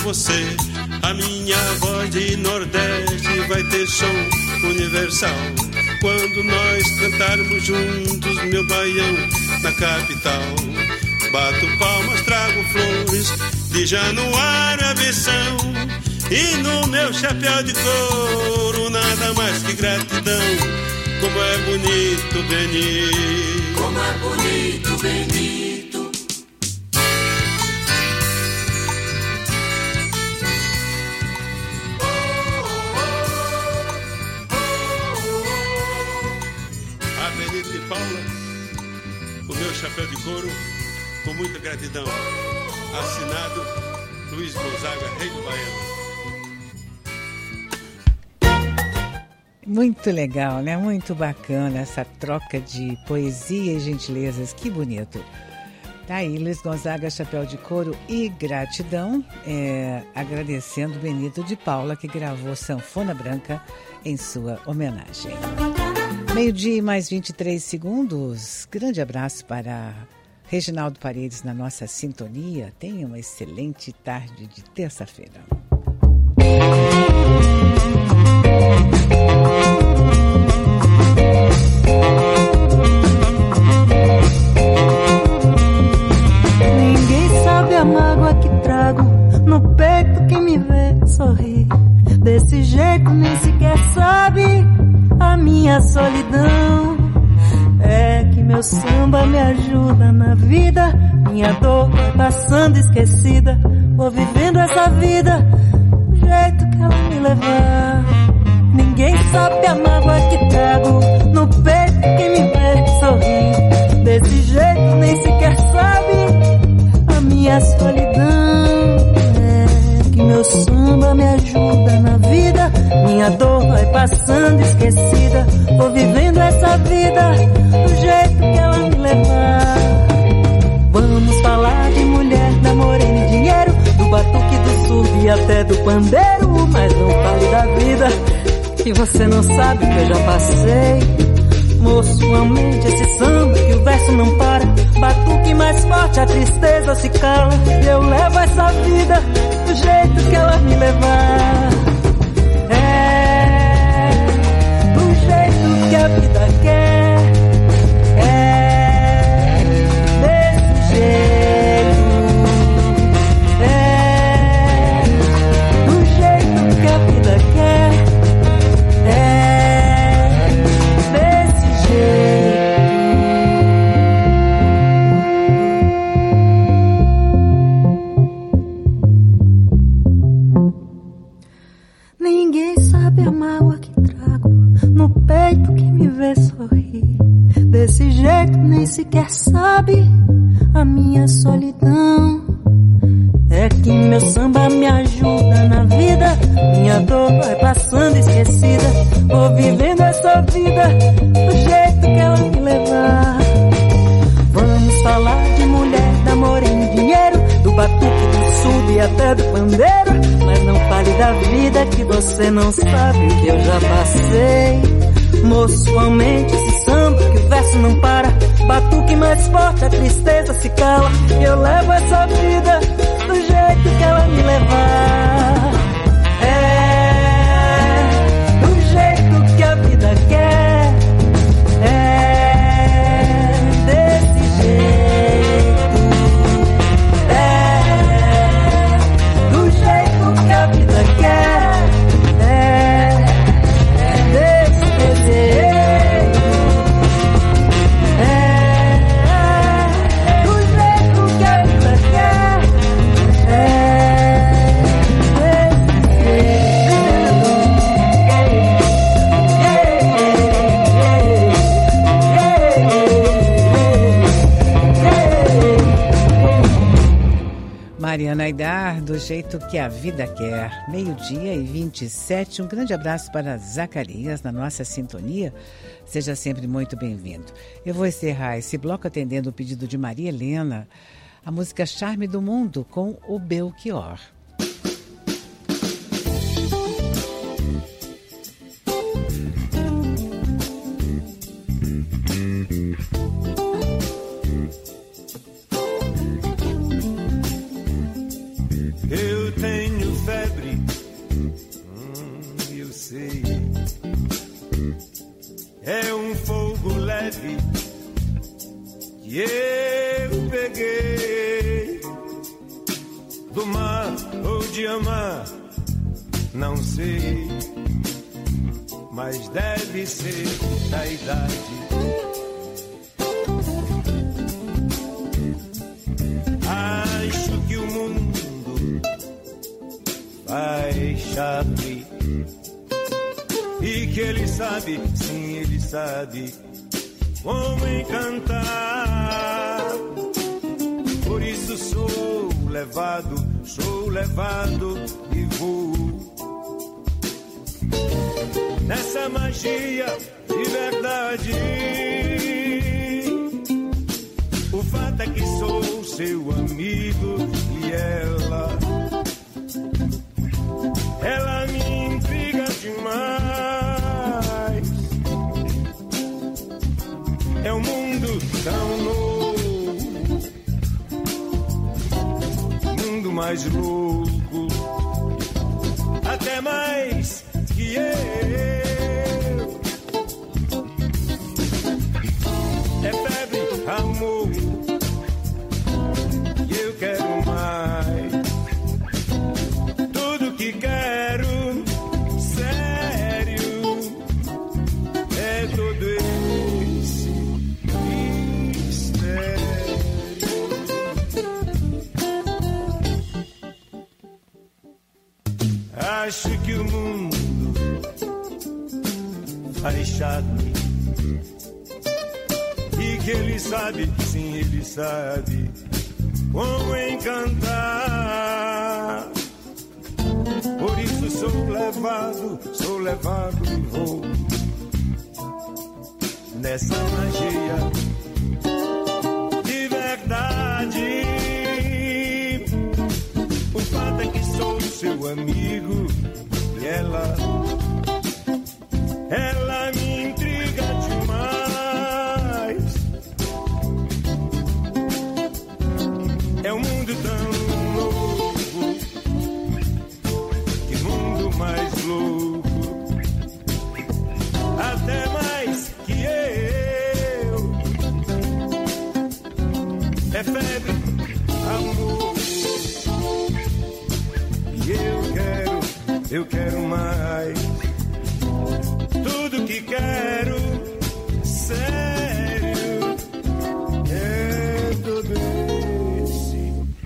você. A minha voz de Nordeste vai ter som universal quando nós cantarmos juntos, meu baião, na capital. Bato palmas, trago flores de Januário, Avição, e no meu chapéu de couro nada mais que gratidão. Como é bonito, Benito, como é bonito, Benito. A Benito e Paula, o meu chapéu de couro, com muita gratidão. Assinado Luiz Gonzaga, Rei do Baião. Muito legal, né? Muito bacana essa troca de poesia e gentilezas. Que bonito. Tá aí, Luiz Gonzaga, chapéu de couro e gratidão. Agradecendo Benito de Paula, que gravou Sanfona Branca em sua homenagem. 12:00 mais 23 segundos. Grande abraço para Reginaldo Paredes na nossa sintonia. Tenha uma excelente tarde de terça-feira. Ninguém sabe a mágoa que trago no peito, quem me vê sorrir desse jeito nem sequer sabe a minha solidão. É que meu samba me ajuda na vida, minha dor vai passando esquecida, vou vivendo essa vida do jeito que ela me levar. Ninguém sabe a mágoa que trago no peito, quem me vê sorrir desse jeito nem sequer sabe a minha solidão. É que meu samba me ajuda na vida, minha dor vai passando esquecida, vou vivendo essa vida do jeito que ela me levar. Vamos falar de mulher, da morena e dinheiro, do batuque, do surdo e até do pandeiro, mas não fale da vida que você não sabe que eu já passei. Moço, aumente esse samba que o verso não para, batuque mais forte, a tristeza se cala, eu levo essa vida do jeito que ela me levar. Do jeito que a vida quer, desse jeito, do jeito que a vida quer, desse jeito. Ninguém sabe a mágoa que trago no peito, que me vê sorrir desse jeito nem sequer sabe a minha solidão. É que meu samba me ajuda na vida, minha dor vai passando esquecida, vou vivendo essa vida do jeito que ela me levar. Vamos falar de mulher, da morena e dinheiro, do batuque, do surdo e até do pandeiro, mas não fale da vida que você não sabe que eu já passei. Moço, aumente esse samba que o verso não para, batuque mais forte, a tristeza se cala, eu levo essa vida do jeito que ela me levar. Do jeito que a vida quer, desse jeito, do jeito que a vida quer, desse jeito, do jeito que a vida quer, Mariana Aidar, do jeito que a vida quer. 12:27. Um grande abraço para Zacarias, na nossa sintonia. Seja sempre muito bem-vindo. Eu vou encerrar esse bloco atendendo o pedido de Maria Helena, a música Charme do Mundo, com o Belchior. Eu tenho tenho febre, eu sei. É um fogo leve que eu peguei do mar ou de amar, não sei, mas deve ser da idade. Acho que o mundo vai chave e que ele sabe, sim, ele sabe como encantar. Por isso sou levado e vou nessa magia de verdade. O fato é que sou seu amigo e ela me intriga demais. É um mundo tão novo, mundo mais louco, até mais que eu. É febre, amor, e eu quero mais. Tudo que quero, sério, é todo esse mistério. Acho que o mundo faz chato e que ele sabe, sim, ele sabe como encantar. Por isso sou levado e vou nessa magia de verdade. O fato é que sou seu amigo e ela me intriga demais. É um mundo tão novo, que mundo mais louco, até mais que eu. É febre, amor, e eu quero mais. Tudo que quero, sério, é tudo esse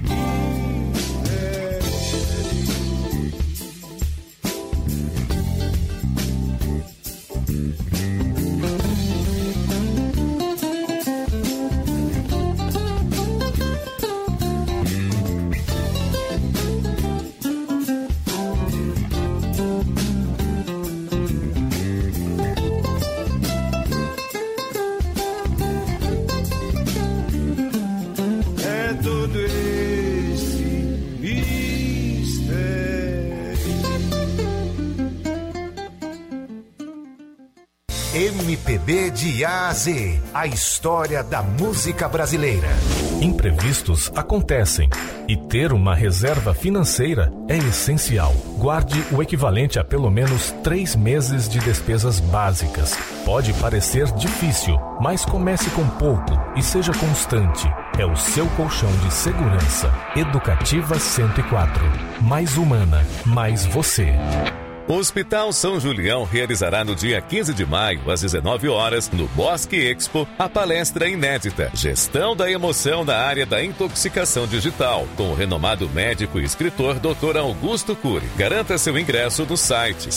MPB de A a Z, a história da música brasileira. Imprevistos acontecem e ter uma reserva financeira é essencial. Guarde o equivalente a pelo menos 3 meses de despesas básicas. Pode parecer difícil, mas comece com pouco e seja constante. É o seu colchão de segurança. Educativa 104. Mais humana, mais você. O Hospital São Julião realizará no dia 15 de maio, às 19 horas, no Bosque Expo, a palestra inédita Gestão da Emoção na Área da Intoxicação Digital, com o renomado médico e escritor Dr. Augusto Cury. Garanta seu ingresso no site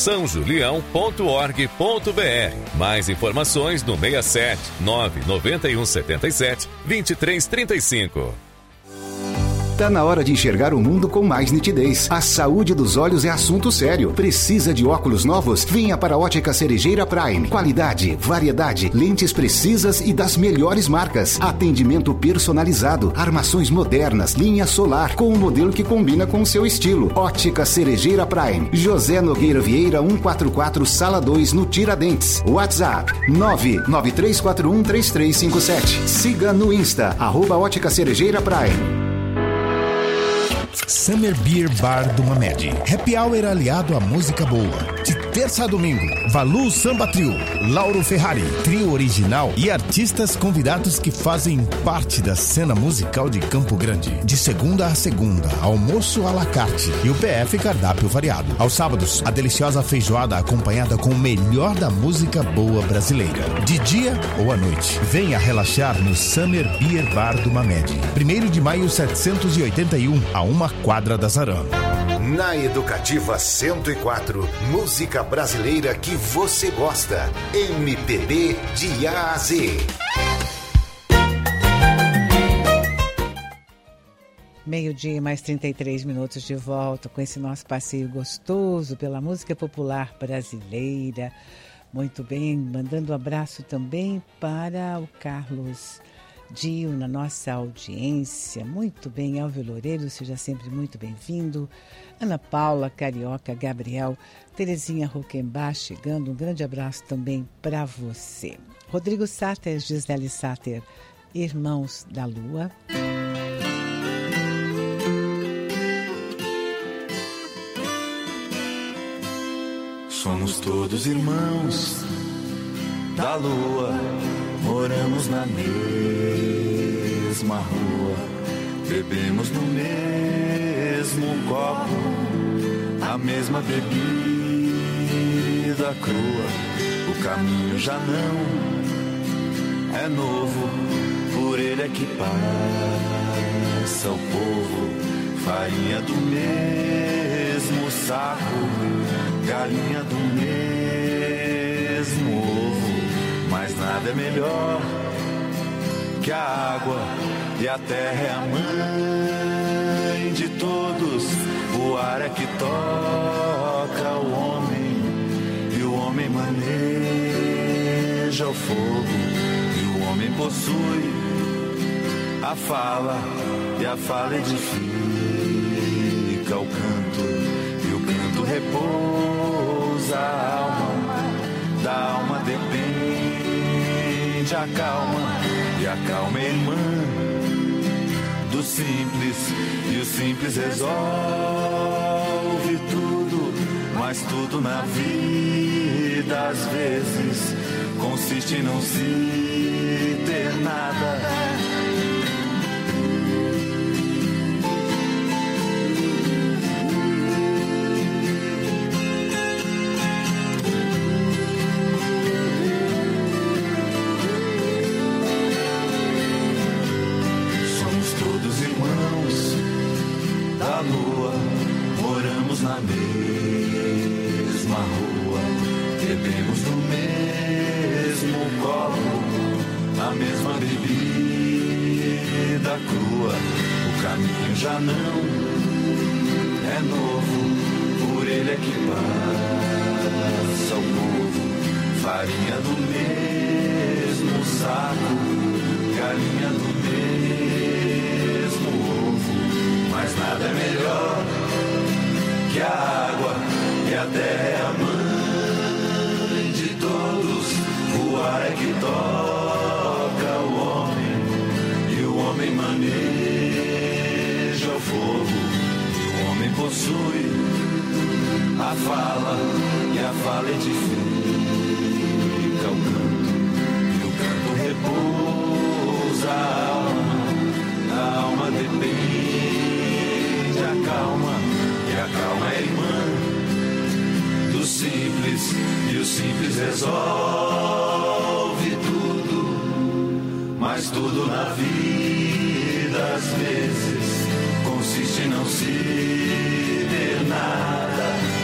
sãojulião.org.br. Mais informações no 67 991 77 2335. Tá na hora de enxergar o mundo com mais nitidez. A saúde dos olhos é assunto sério. Precisa de óculos novos? Venha para a Ótica Cerejeira Prime. Qualidade, variedade, lentes precisas e das melhores marcas. Atendimento personalizado, armações modernas, linha solar, com um modelo que combina com o seu estilo. Ótica Cerejeira Prime. José Nogueira Vieira 144, Sala 2, no Tiradentes. WhatsApp 993413357. Siga no Insta, @Ótica Cerejeira Prime. Summer Beer Bar do Mamed. Happy Hour aliado à música boa. De terça a domingo, Valu Samba Trio, Lauro Ferrari, trio original e artistas convidados que fazem parte da cena musical de Campo Grande. De segunda a segunda, almoço à la carte e o PF cardápio variado. Aos sábados, a deliciosa feijoada acompanhada com o melhor da música boa brasileira. De dia ou à noite, venha relaxar no Summer Beer Bar do Mamed. 1º de maio 781, a 1 quadra da Zarã. Na Educativa 104, música brasileira que você gosta. MPB de A a Z. Meio-dia mais 33 minutos de volta com esse nosso passeio gostoso pela música popular brasileira. Muito bem, mandando um abraço também para o Carlos Dio na nossa audiência. Muito bem, Elvio Loureiro, seja sempre muito bem-vindo. Ana Paula, Carioca, Gabriel, Terezinha Roquembar chegando. Um grande abraço também para você. Rodrigo Sáter, Gisele Sáter, Irmãos da Lua. Somos todos irmãos da lua, moramos na mesma rua, bebemos no mesmo copo, a mesma bebida crua. O caminho já não é novo, por ele é que passa o povo. Farinha do mesmo saco, galinha do mesmo ovo, mas nada é melhor que a água, e a terra é a mãe de todos. O ar é que toca o homem, e o homem maneja o fogo, e o homem possui a fala, e a fala edifica o canto, e o canto repousa a alma, da alma depende a calma, e a calma é irmã do simples, e o simples resolve tudo, mas tudo na vida às vezes consiste em não se ter nada. Na mesma rua, bebemos no mesmo copo, a mesma bebida crua. O caminho já não é novo, por ele é que passa o povo. Farinha do mesmo saco, galinha do mesmo ovo, mas nada é melhor que a água, e a terra é a mãe de todos. O ar é que toca o homem, e o homem maneja o fogo, e o homem possui a fala, e a fala edifica o canto, e o canto repousa a alma depende a calma. E a calma é irmã do simples, e o simples resolve tudo, mas tudo na vida às vezes consiste em não se ter nada.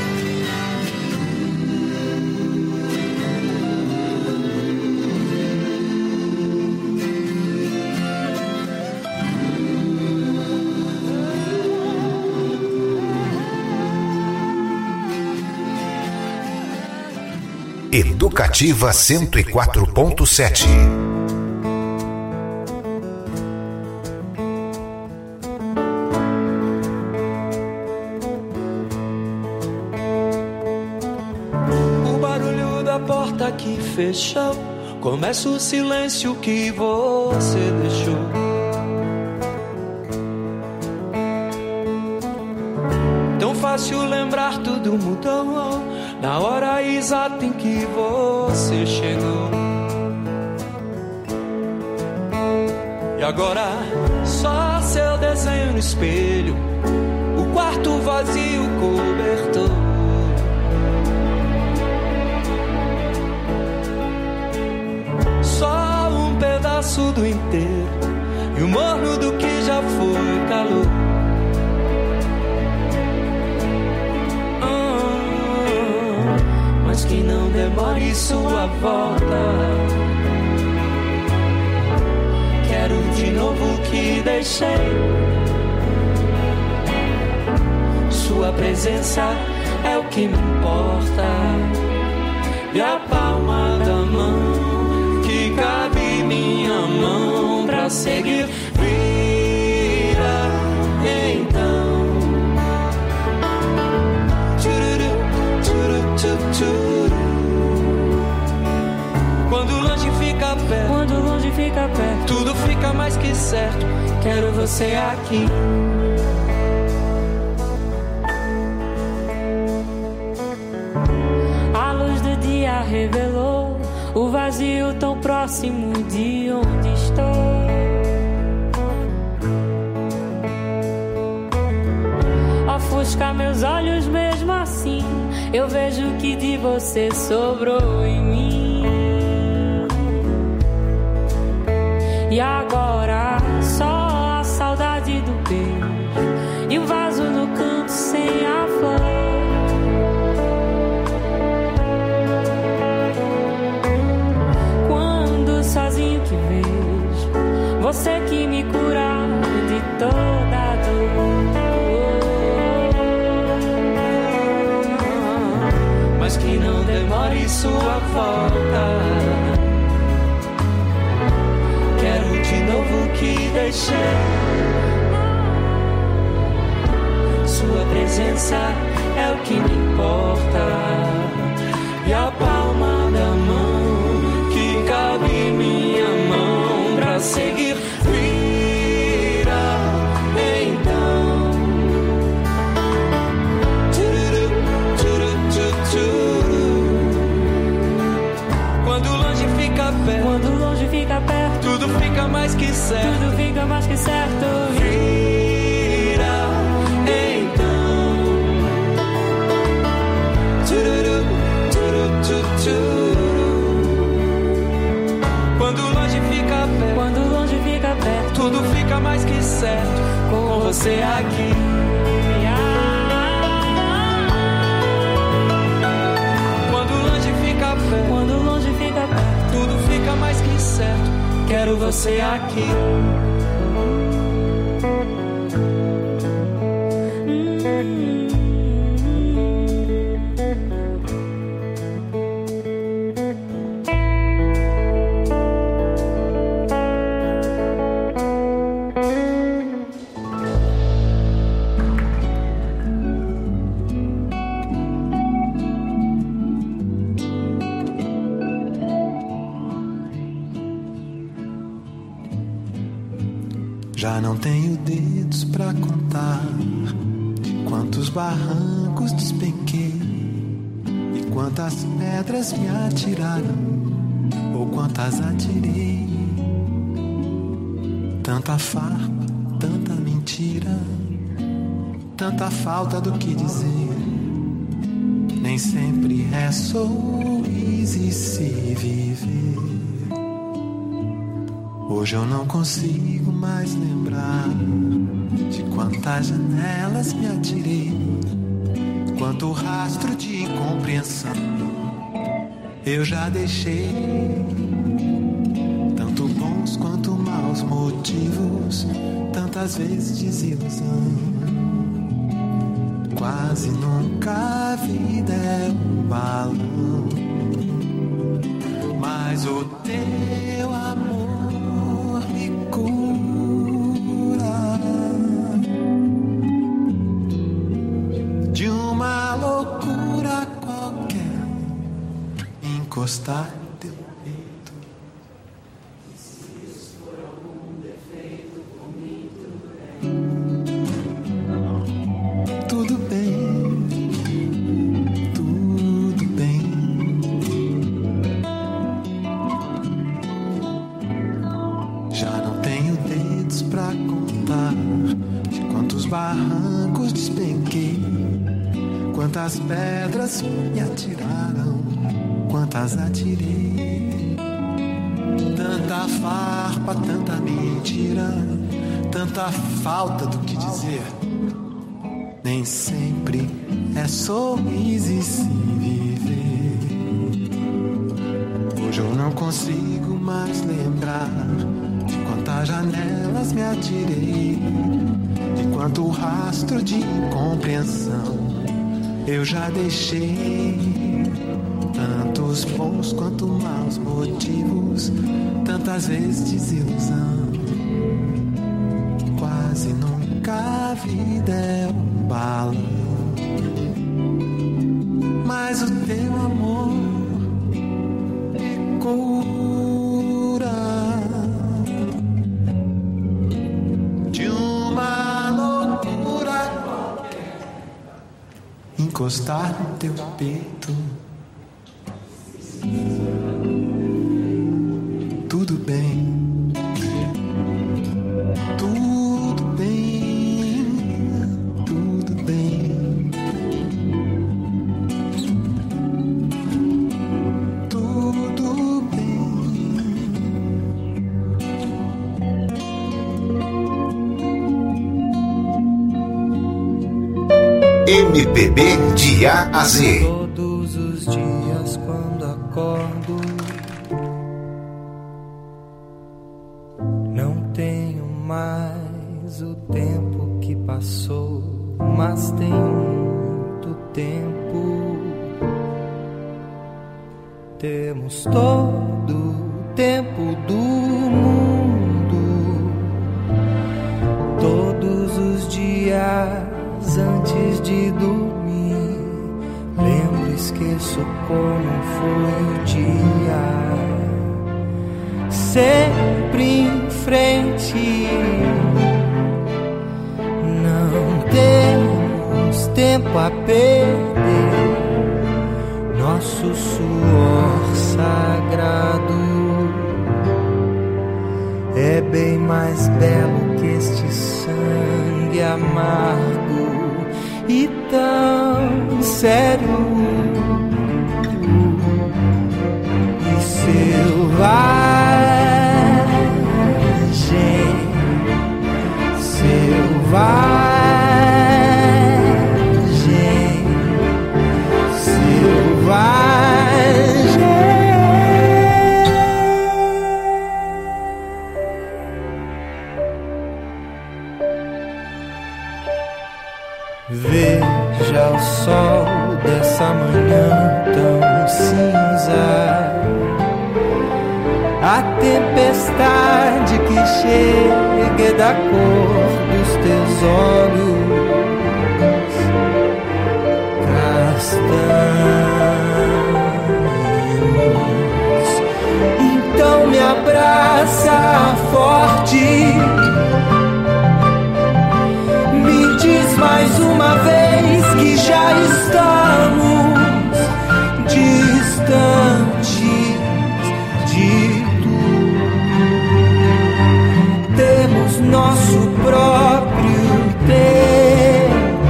Educativa 104.7. O barulho da porta que fechou, começa o silêncio que você deixou. fácil lembrar, tudo mudou na hora exata em que você chegou. E agora só seu desenho no espelho, o quarto vazio, cobertor. Só um pedaço do inteiro e o morno do que já foi calor. Mas que não demore sua volta. Quero de novo o que deixei. Sua presença é o que me importa. E a palma da mão que cabe minha mão pra seguir. Vira então. Tchururu, tchuru, tchuru, tchuru. Quando longe fica perto, quando longe fica perto, tudo fica mais que certo. Quero você aqui. A luz do dia revelou o vazio tão próximo de onde estou. Ofusca meus olhos mesmo assim, eu vejo que de você sobrou em mim. E agora só a saudade do beijo e o vaso no canto sem a flor. Quando sozinho que vejo você que me cura de toda dor. Mas que não demore sua volta. Quero de novo o que deixei. Sua presença é o que me importa. E a palma da mão que cabe minha mão pra seguir. Vira então. Tchururu, tchuru, tchuru, tchuru. Quando longe fica perto, quando longe fica perto, tudo fica mais que certo. Tudo fica mais que certo. Vira então. Tchururu, tchuru, tchuru, tchuru. Quando longe fica perto, quando longe fica perto, tudo fica mais que certo. Com você aqui. Quando longe fica perto, quando longe fica perto, tudo fica mais que certo. Quero você aqui. Já não tenho dedos pra contar de quantos barrancos despenquei e quantas pedras me atiraram ou quantas atirei. Tanta farpa, tanta mentira, tanta falta do que dizer. Nem sempre é sorriso e se viver. Hoje eu não consigo mais lembrar de quantas janelas me atirei, quanto rastro de incompreensão eu já deixei. Tanto bons quanto maus motivos, tantas vezes desilusão. Quase nunca a vida é um balão, mas o teu amor me cura de uma loucura qualquer. Encostar teu peito, e se isso for algum defeito comigo, tudo bem. Quantas pedras me atiraram, quantas atirei. Tanta farpa, tanta mentira, tanta falta do que dizer. Nem sempre é sorriso e se viver. Hoje eu não consigo mais lembrar de quantas janelas me atirei, de quanto rastro de incompreensão eu já deixei. Tantos bons quanto maus motivos, tantas vezes desilusão. Quase nunca a vida é um balão, mas o teu amor me cura de uma loucura. Encostar no teu peito, tudo bem, tudo bem, tudo bem, tudo bem. MPB de A a Z. Todos os dias quando acordo, não tenho mais o tempo que passou, mas tenho muito tempo. Temos todo o tempo do mundo, todos os dias antes de dormir. Lembro, esqueço como foi o dia. Sempre em frente, não temos tempo a perder. Nosso suor sagrado é bem mais belo que este sangue amargo e tão sério e selvagem, selvagem, selvagem. Veja o sol dessa manhã tão cinza, a tempestade que chega da cor dos teus olhos castanhos. Então me abraça forte, me diz mais uma vez que já estamos distantes de tudo. Temos nosso próprio tempo,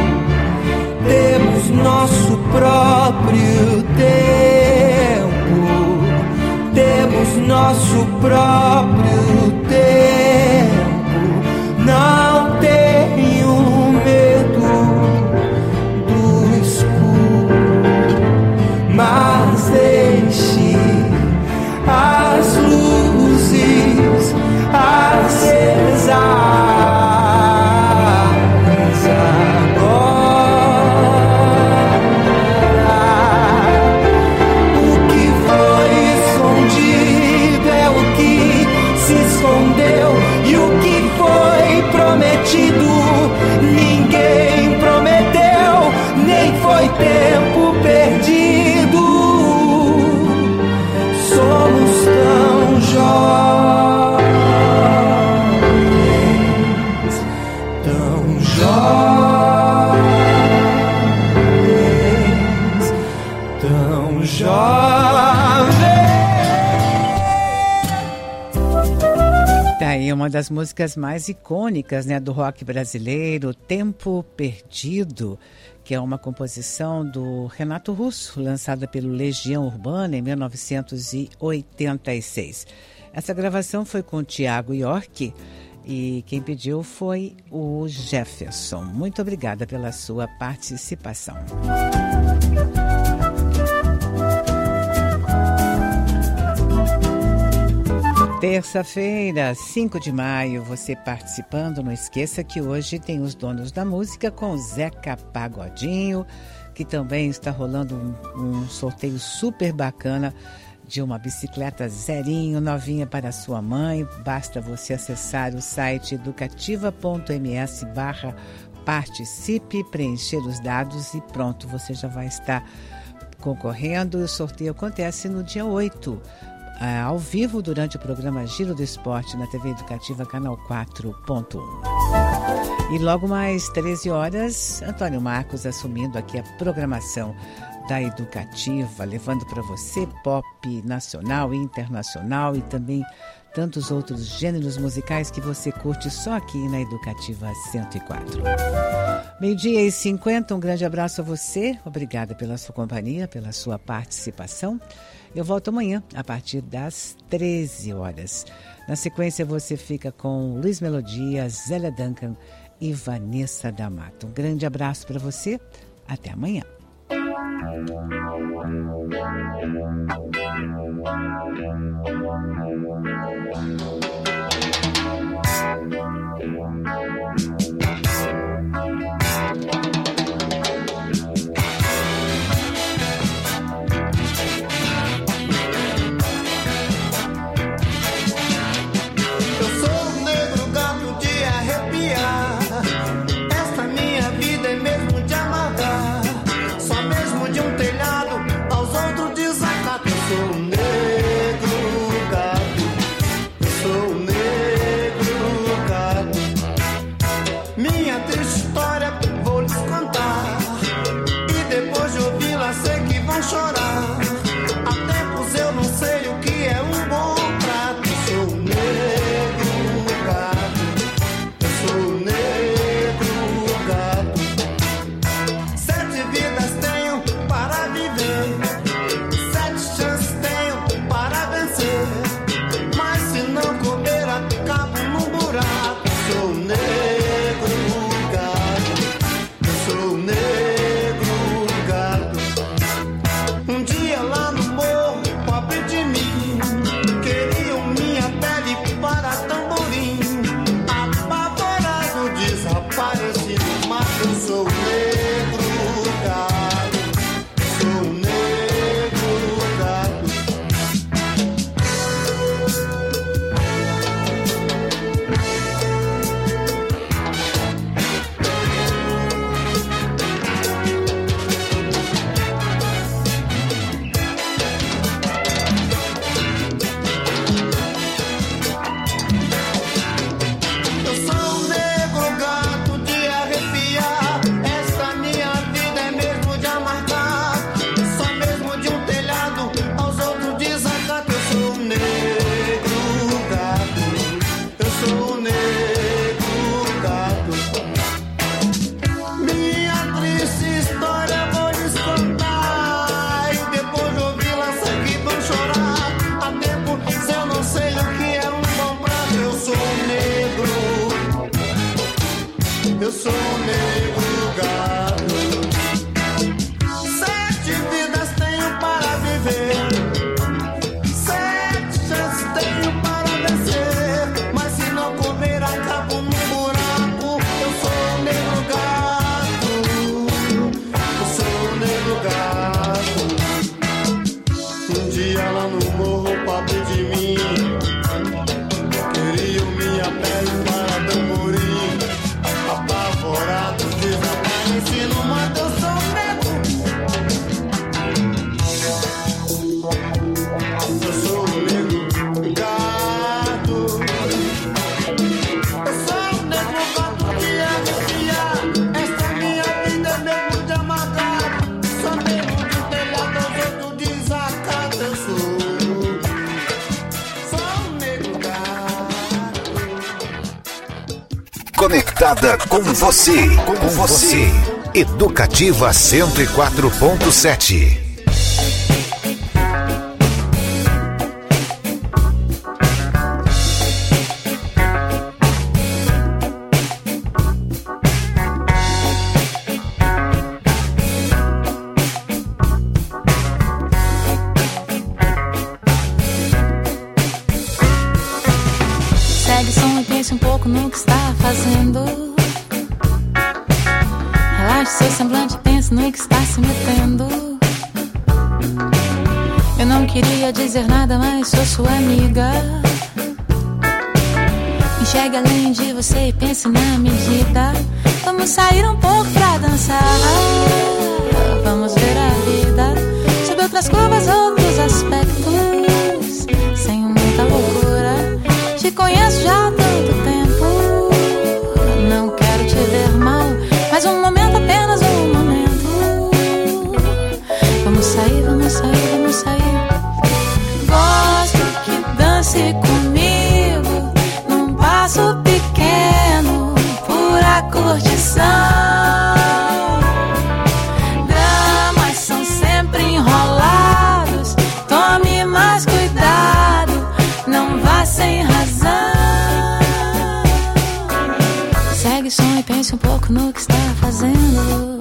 temos nosso próprio tempo, temos nosso próprio tempo. Não tenho medo do escuro, mas deixe as luzes acesas agora. O que foi escondido é o que se escondeu, e o que foi prometido ninguém prometeu, nem foi tempo perdido. Somos tão jovens, tão jovens, tão jovens. Tá aí uma das músicas mais icônicas, né, do rock brasileiro, Tempo Perdido, que é uma composição do Renato Russo, lançada pelo Legião Urbana em 1986. Essa gravação foi com o Tiago York e quem pediu foi o Jefferson. Muito obrigada pela sua participação. Terça-feira, 5 de maio, você participando, não esqueça que hoje tem os Donos da Música com o Zeca Pagodinho, que também está rolando um sorteio super bacana de uma bicicleta zerinho, novinha para sua mãe. Basta você acessar o site educativa.ms/participe, preencher os dados e pronto, você já vai estar concorrendo. O sorteio acontece no dia 8. Ao vivo durante o programa Giro do Esporte na TV Educativa, canal 4.1. E logo mais 13 horas, Antônio Marcos assumindo aqui a programação da Educativa, levando para você pop nacional e internacional e também tantos outros gêneros musicais que você curte só aqui na Educativa 104. 12h50, um grande abraço a você, obrigada pela sua companhia, pela sua participação. Eu volto amanhã, a partir das 13 horas. Na sequência, você fica com Luiz Melodia, Zélia Duncan e Vanessa da Mata. Um grande abraço para você. Até amanhã. Conectada com você, com você. Educativa 104.7. Segue som e pense um pouco no que está fazendo. Relaxe seu semblante, pense no que está se metendo. Eu não queria dizer nada, mas sou sua amiga. Enxergue além de você e pense na medida. Vamos sair um pouco pra dançar. Vamos ver a vida sob outras curvas, outros aspectos, sem muita loucura. Te conheço já há tanto tempo. Não quero te ver mal, mas um momento, apenas um momento. Vamos sair, vamos sair, vamos sair. Gosto que dance comigo num passo pequeno, pura curtição. Dramas são sempre enrolados. Tome mais cuidado, não vá sem razão. Segue o som e pense um pouco no que está fazendo.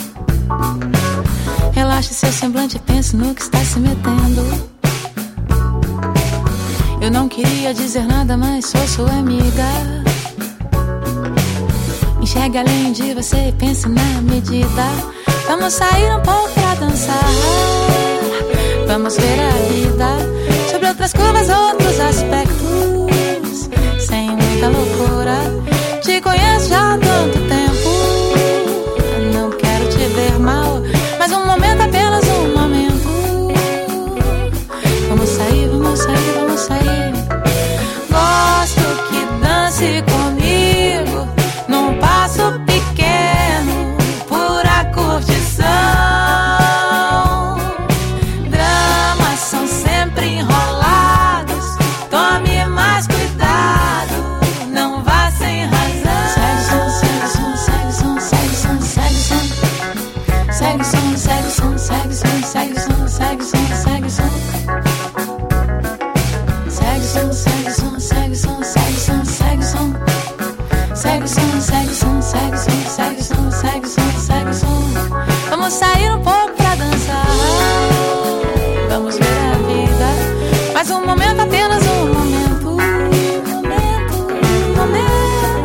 Relaxe seu semblante e pense no que está se metendo. Eu não queria dizer nada, mas sou sua amiga. Enxergue além de você e pense na medida. Vamos sair um pouco pra dançar. Vamos ver a vida sobre outras curvas, outros aspectos, sem muita loucura. Te conheço já há tanto tempo. Não quero te ver mal, mas um momento, apenas um momento. Vamos sair, vamos sair, vamos sair. Gosto que dance comigo num passo pequeno, pura curtição. Dramas são sempre enrolados. Tome mais cuidado, não vá sem razão. Segue som, segue som, segue som, segue som, segue som. Segue som, segue som, segue som, segue som, segue som, segue som. Segue som, segue som, segue som, segue som, segue som. Segue som, segue som, segue som, segue som, segue som, segue som. Vamos sair um pouco pra dançar. Vamos ver a vida, mais um momento, apenas um momento. Momento, momento.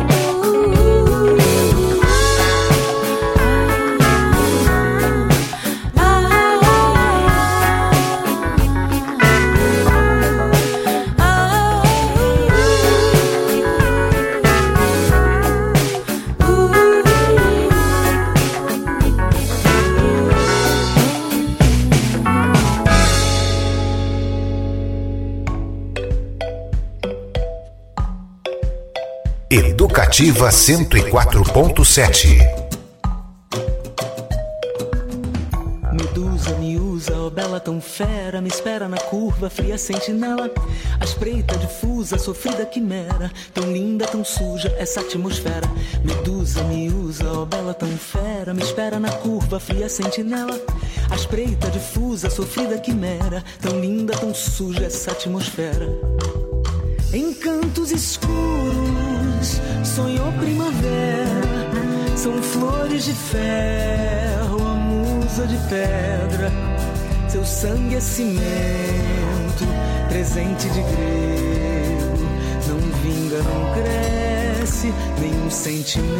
Educativa 104.7. Medusa me usa, ó bela tão fera, me espera na curva, fria sentinela. A espreita difusa, sofrida quimera, tão linda, tão suja, essa atmosfera. Medusa me usa, ó bela tão fera, me espera na curva, fria sentinela. A espreita difusa, sofrida quimera, tão linda, tão suja, essa atmosfera. Em cantos escuros, sonhou primavera. São flores de ferro, a musa de pedra. Seu sangue é cimento, presente de grego. Não vinga, não cresce, nenhum sentimento.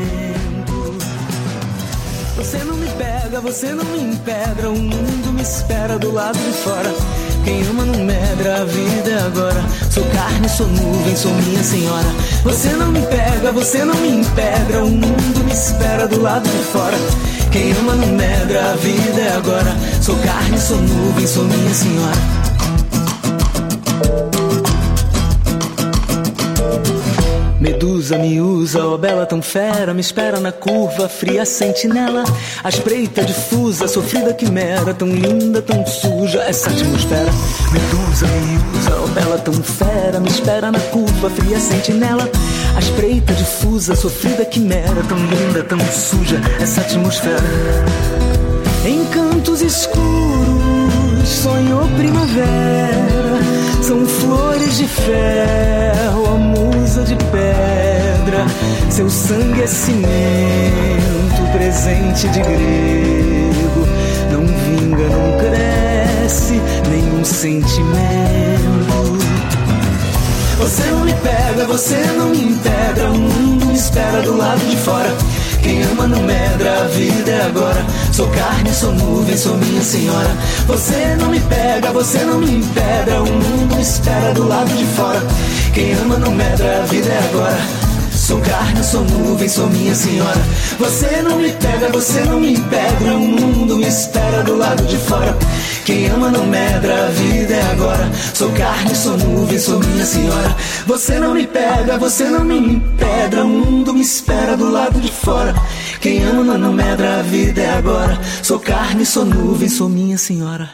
Você não me pega, você não me empedra. O mundo me espera do lado de fora. Quem ama não medra, a vida é agora. Sou carne, sou nuvem, sou minha senhora. Você não me pega, você não me empedra. O mundo me espera do lado de fora. Quem ama não medra, a vida é agora. Sou carne, sou nuvem, sou minha senhora. Medusa me usa, ó bela tão fera, me espera na curva, fria sentinela. A espreita difusa, sofrida quimera, tão linda, tão suja, essa atmosfera. Medusa me usa, ó bela tão fera, me espera na curva, fria sentinela. A espreita difusa, sofrida quimera, tão linda, tão suja, essa atmosfera. Em cantos escuros sonhou primavera, são flores de ferro, a musa de pedra. Seu sangue é cimento, presente de grego. Não vinga, não cresce nenhum sentimento. Você não me pega, você não me empedra, o mundo me espera do lado de fora. Quem ama não medra, a vida é agora. Sou carne, sou nuvem, sou minha senhora. Você não me pega, você não me empedra, o mundo me espera do lado de fora. Quem ama não medra, a vida é agora. Sou carne, sou nuvem, sou minha senhora. Você não me pega, você não me empedra, o mundo me espera do lado de fora. Quem ama não medra, a vida é agora. Sou carne, sou nuvem, sou minha senhora. Você não me pega, você não me empedra, o mundo me espera do lado de fora. Quem ama não medra, a vida é agora. Sou carne, sou nuvem, sou minha senhora.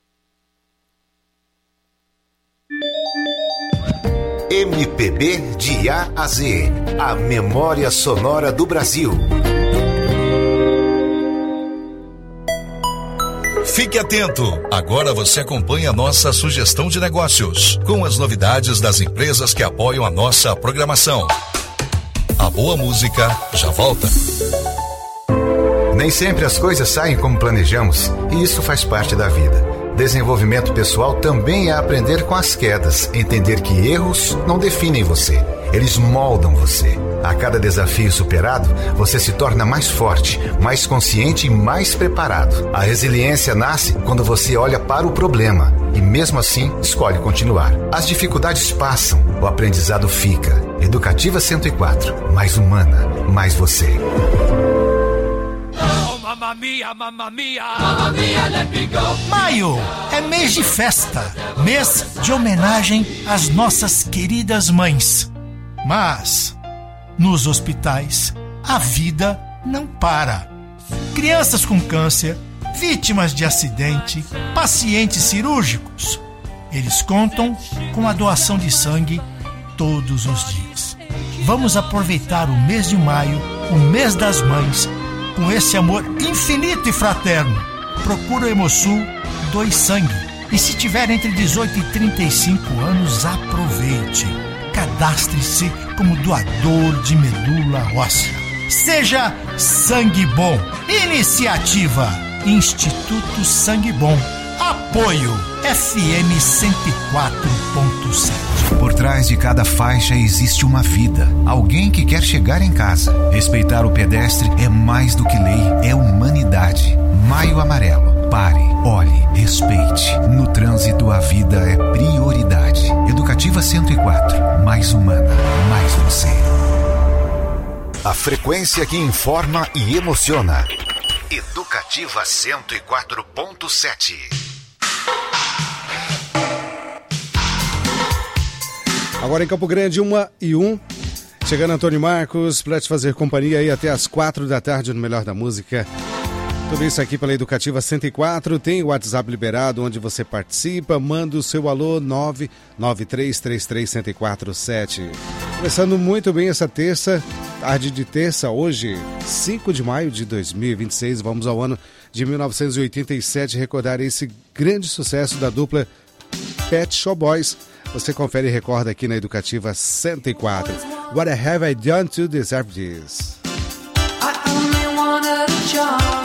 MPB de A a Z, a memória sonora do Brasil. Fique atento! Agora você acompanha a nossa sugestão de negócios, com as novidades das empresas que apoiam a nossa programação. A boa música já volta. Nem sempre as coisas saem como planejamos, e isso faz parte da vida. Desenvolvimento pessoal também é aprender com as quedas, entender que erros não definem você, eles moldam você. A cada desafio superado, você se torna mais forte, mais consciente e mais preparado. A resiliência nasce quando você olha para o problema e, mesmo assim, escolhe continuar. As dificuldades passam, o aprendizado fica. Educativa 104, mais humana, mais você. Mamma mia, mamma mia, mamma mia, let me go. Maio é mês de festa, mês de homenagem às nossas queridas mães. Mas, nos hospitais, a vida não para. Crianças com câncer, vítimas de acidente, pacientes cirúrgicos. Eles contam com a doação de sangue todos os dias. Vamos aproveitar o mês de maio, o mês das mães, com esse amor infinito e fraterno. Procura o Hemosul, doe sangue. E se tiver entre 18 e 35 anos, aproveite. Cadastre-se como doador de medula óssea. Seja Sangue Bom. Iniciativa Instituto Sangue Bom. Apoio FM 104.7. Por trás de cada faixa existe uma vida. Alguém que quer chegar em casa. Respeitar o pedestre é mais do que lei, é humanidade. Maio Amarelo. Pare, olhe, respeite. No trânsito, a vida é prioridade. Educativa 104. Mais humana, mais você. A frequência que informa e emociona. Educativa 104.7. Agora em Campo Grande, 1h01. Chegando Antônio Marcos para te fazer companhia aí até as 4 da tarde no Melhor da Música. Tudo isso aqui pela Educativa 104. Tem o WhatsApp liberado onde você participa. Manda o seu alô 993331047. Começando muito bem essa terça, tarde de terça, hoje, 5 de maio de 2026. Vamos ao ano de 1987 recordar esse grande sucesso da dupla Pet Shop Boys. Você confere e recorda aqui na Educativa 104. What have I done to deserve this? I only wanted a job.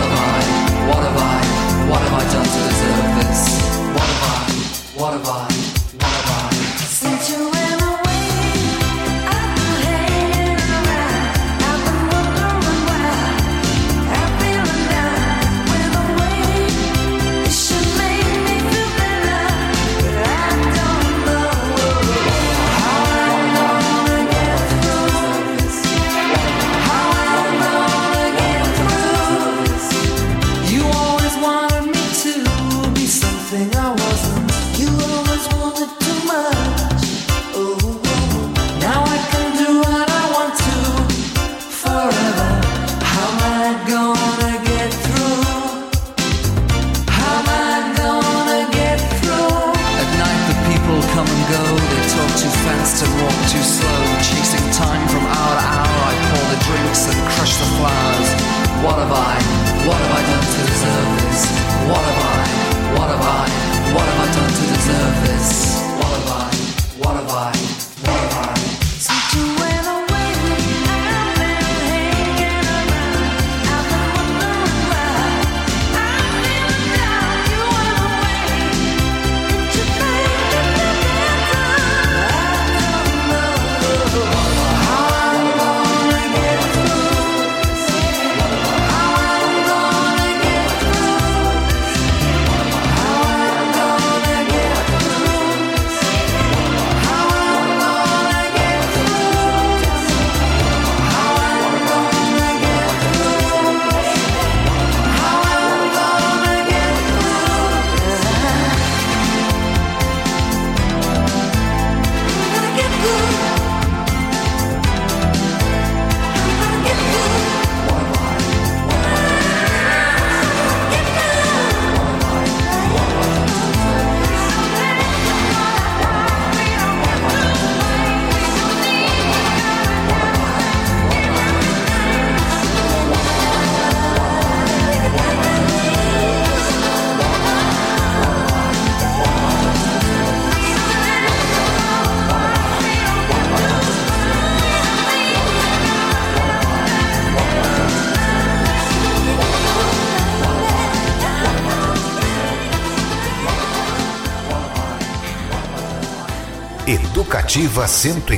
Educativa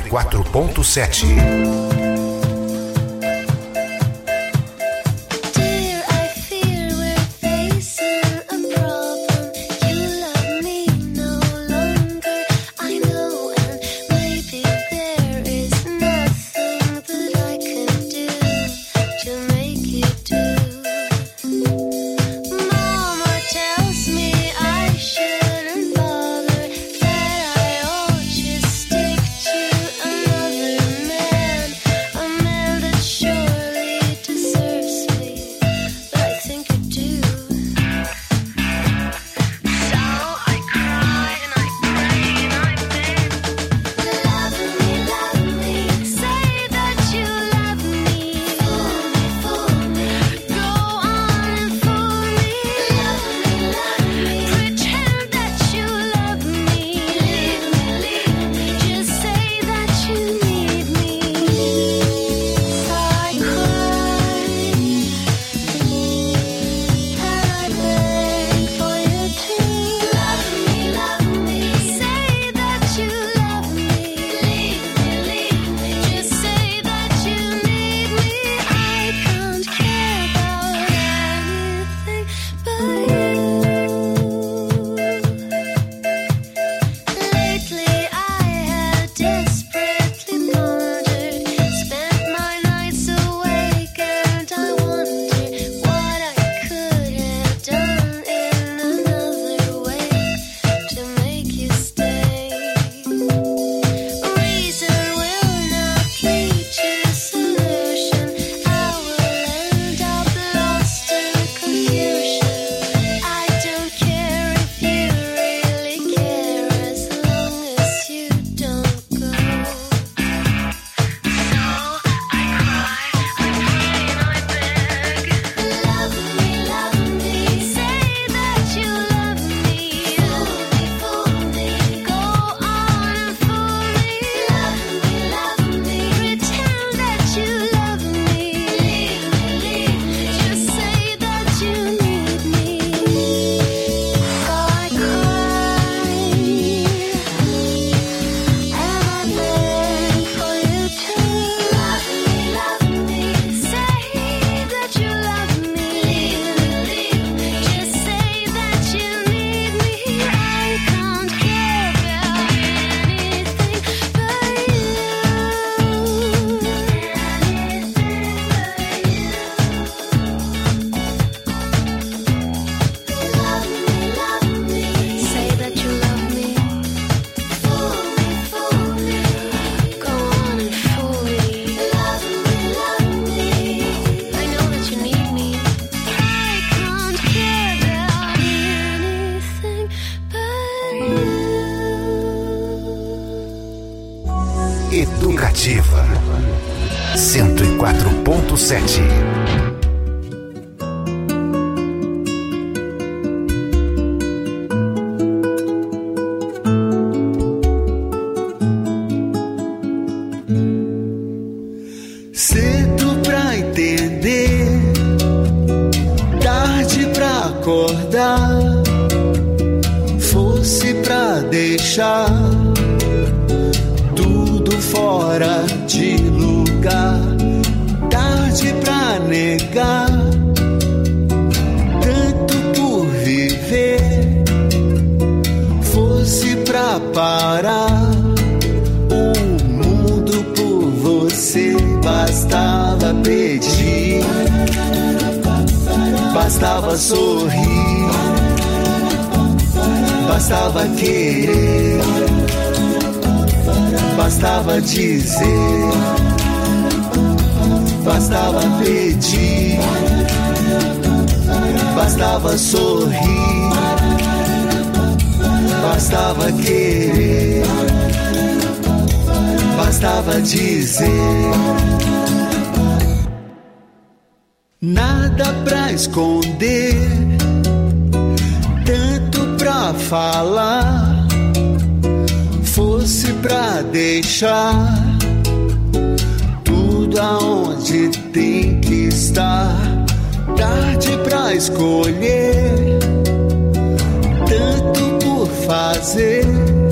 104.7. Man Educativa 104.7. Cedo pra entender, tarde pra acordar, fosse pra deixar tudo fora de lugar, tarde pra negar, tanto por viver, fosse pra parar o mundo por você. Bastava pedir, bastava sorrir, bastava querer, bastava dizer, bastava pedir, bastava sorrir, bastava querer, bastava dizer. Nada pra esconder, tanto pra falar, fosse pra deixar tudo aonde tem que estar. Tarde pra escolher, tanto por fazer,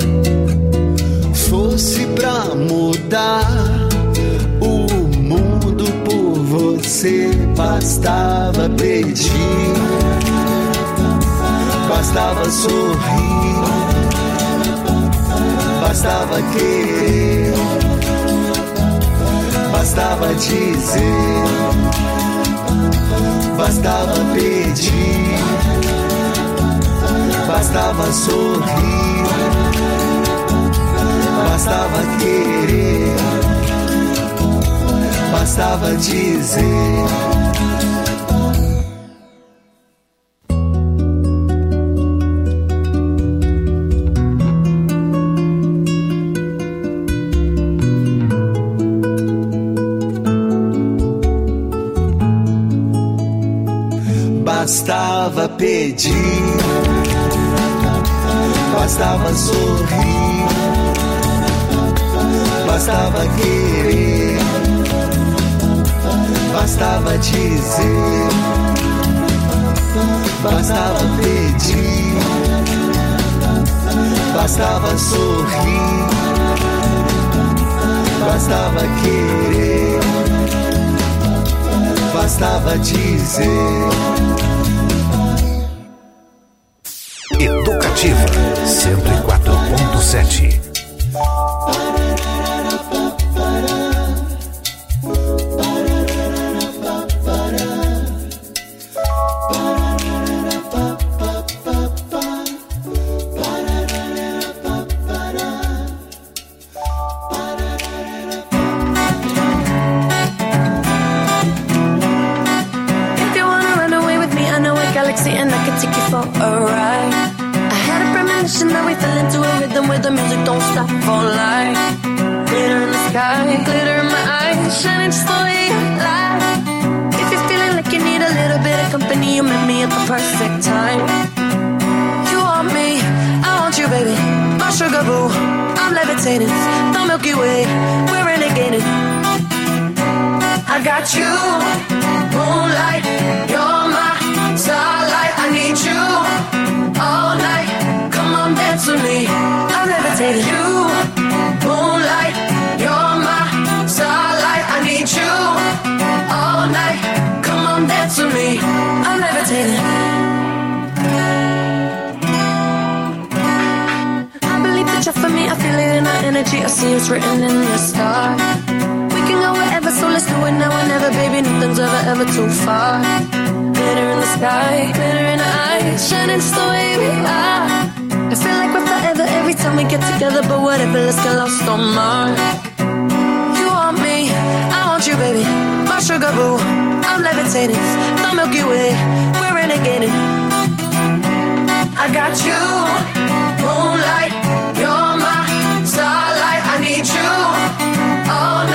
fosse pra mudar o mundo por você. Bastava pedir, bastava sorrir, bastava querer, bastava dizer, bastava pedir, bastava sorrir, bastava querer, bastava dizer. Bastava pedir, bastava sorrir, bastava querer, bastava dizer, bastava pedir, bastava sorrir, bastava querer, bastava dizer. Educativa 104.7. And I could take you for a ride. I had a premonition that we fell into a rhythm where the music don't stop for life. Glitter in the sky, glitter in my eyes, shining just the way you lie. If you're feeling like you need a little bit of company, you met me at the perfect time. You want me, I want you, baby, my sugar boo. I'm levitating, the Milky Way, we're renegading. I got you, moonlight, you're my starlight. I need you all night. Come on, dance with me. I'm levitating. You, moonlight, you're my starlight. I need you all night. Come on, dance with me. I'm levitating. I believe that you're for me. I feel it in our energy. I see it's written in the stars. We can go wherever, so let's do it now or never, baby. Nothing's ever too far. Glitter in the sky, glitter in our eyes, shining just the way we are. I feel like we're forever every time we get together, but whatever, let's get lost on Mars. You want me, I want you, baby, my sugar boo. I'm levitating, the Milky Way, we're renegading. I got you, moonlight, you're my starlight. I need you all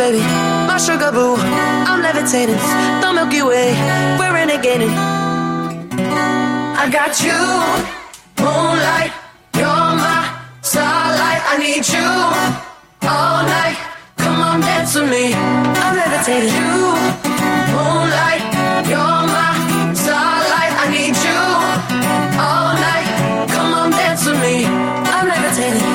baby, my sugar boo. I'm levitating, the Milky Way, we're renegading. I got you, moonlight, you're my starlight. I need you all night. Come on, dance with me. I'm levitating. You, moonlight, you're my starlight. I need you all night. Come on, dance with me. I'm levitating.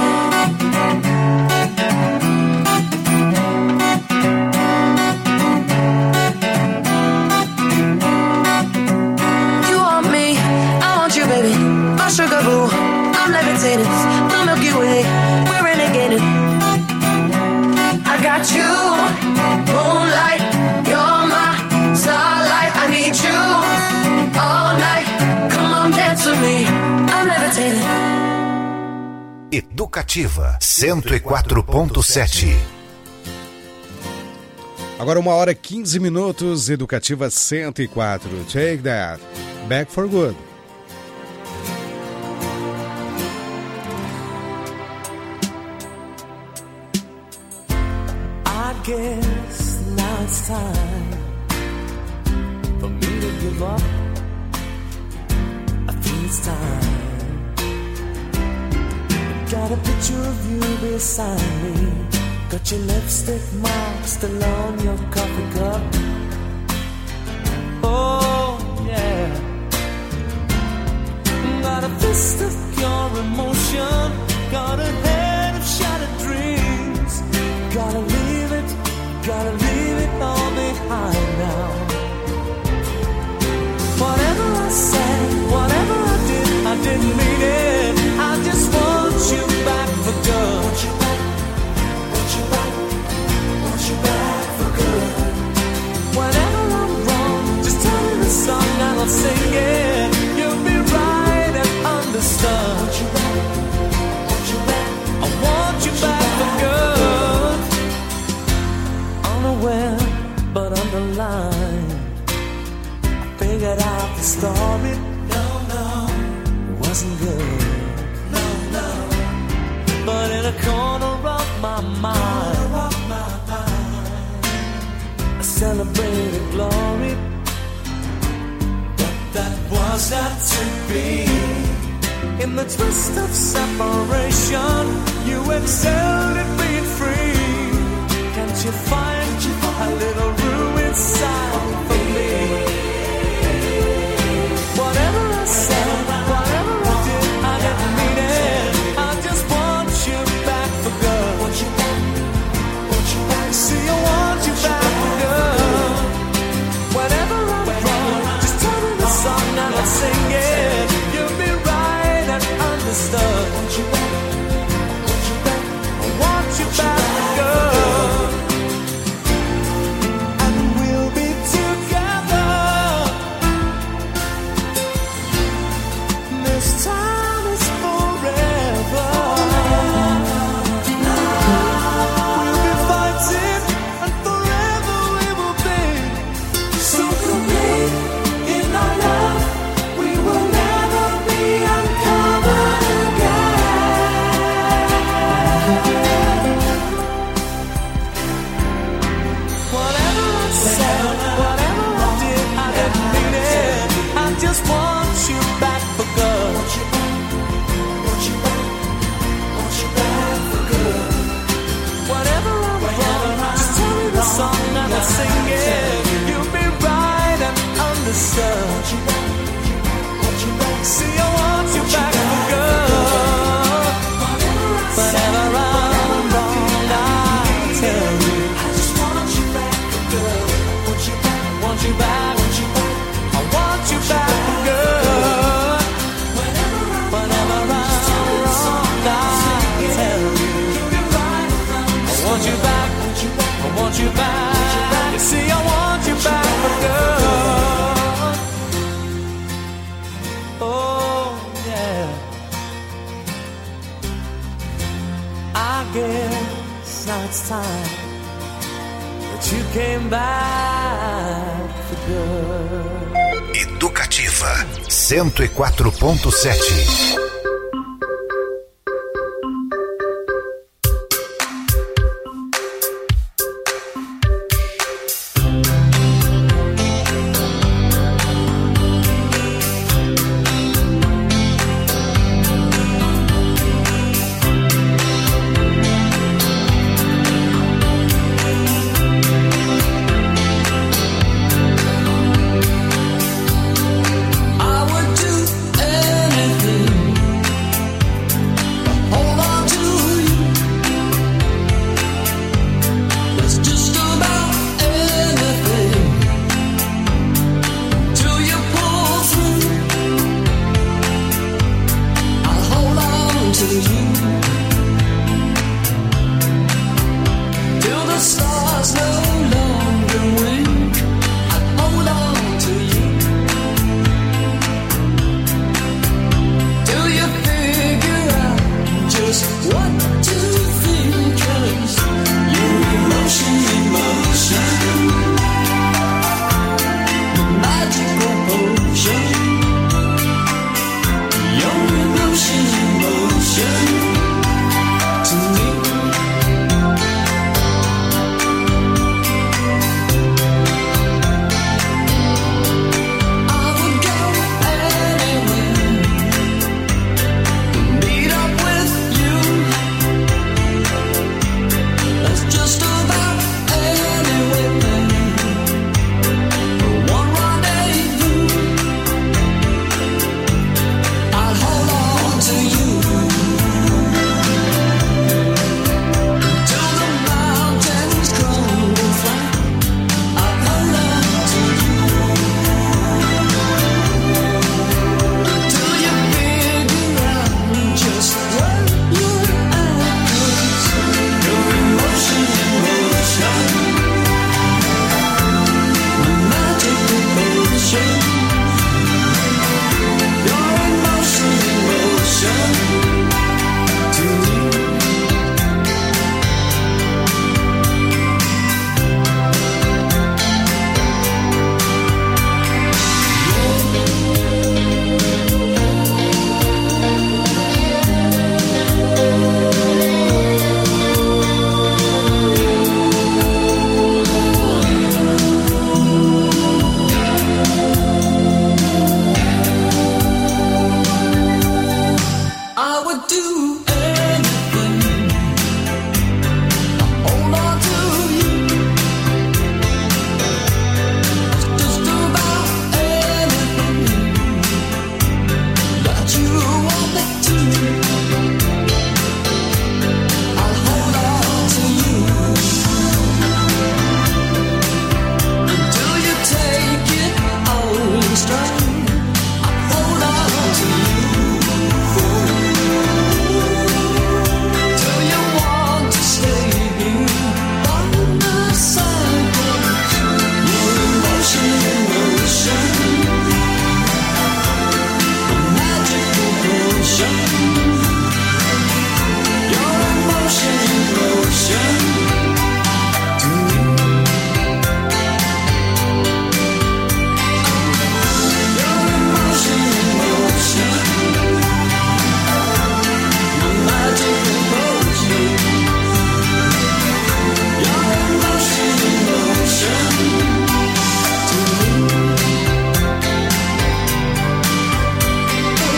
Baby, my sugar boo, I'm levitating, the Milky Way, we're renegading. I got you, moonlight, you're my starlight. I need you all night. Come on, dance with me. I'm levitating. Educativa 104.7. Agora 1h15, Educativa 104. Take that. Back for good. I guess now it's time for me to give up. I think it's time. Got a picture of you beside me. Got your lipstick mark still on your coffee cup. Oh yeah. Got a fist of pure emotion. Got a head of shattered dreams. Gotta leave it all behind now. Whatever I said, whatever I didn't mean it. I just want you back for good. Want you back for good. Whenever I'm wrong, just tell me the song and I'll sing it. You'll be right and understood. Want you back, I want you back for good. Unaware, but underlined, I figured out the story. No, it wasn't good. No, but in a corner of my mind, I celebrated glory. But that was not to be. In the twist of separation, you excelled at being free. Can't you find a little room inside for me? Whatever I said, whatever I didn't mean it. I just want you back for good. See, I want you back for good. Whenever I'm wrong, just tell me the song and I'll sing it. You'll be right and understood. I want you back for good. And we'll be together. This time is forever. We'll be fighting and forever we will be. So complete in our love, we will never be uncovered again. Whatever I said, whatever I didn't mean it. I just want you back for good. Want you back for good. Whatever I'm wrong, just tell me the song and I'll sing it. You'll be right and understood. See, I want you back for good. Whenever I'm wrong, I'll tell you. I just want you back for good. Want you back. I want you back for good. Whenever I'm wrong, I'll tell you. I want you back. I want you back. See, I want you back for good. Oh yeah. I guess now it's time that you came back for good. Educativa 104.7.